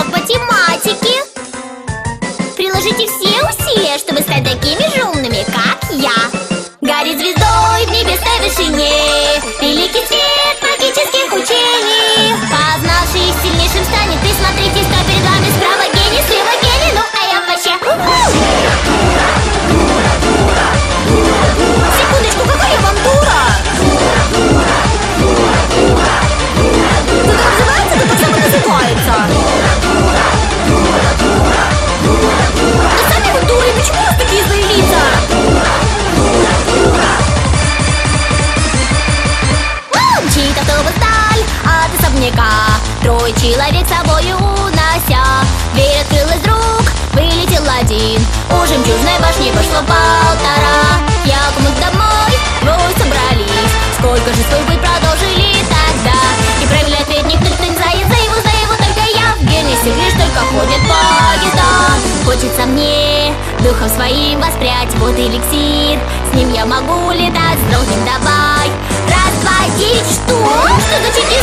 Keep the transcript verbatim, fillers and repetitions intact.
урок математики. Приложите все усилия, чтобы стать такими же умными, как я. Горит звездой в небесной вышине великий свет магических учений. Познавший сильнейшим станет. И смотрите, что перед вами справа гений, слева гений. Ну а я вообще дура, дура, дура, дура, дура, дура. Секундочку, какой я вам дура? Дура, дура, дура, дура, дура, дура. Как называется, то так само называется. Дура, дура, дура, дура, дура, дура. Да сами вы дури, почему у вас такие злые лица? Мчит автобус вдаль от особняка, трое человек с собою унося. Дверь открылась вдруг, вылетел один. У жемчужной башни пошло полтора. Я кому-то домой, двое собрались. Сколько же свой путь продолжили тогда? И правильный ответ никто не знает. За его, за его только я. В Генесе лишь только ходят поезда. Хочется мне духом своим воспрять. Вот эликсир, с ним я могу летать. Строгим давай. Раз, два, девять, что? Что значит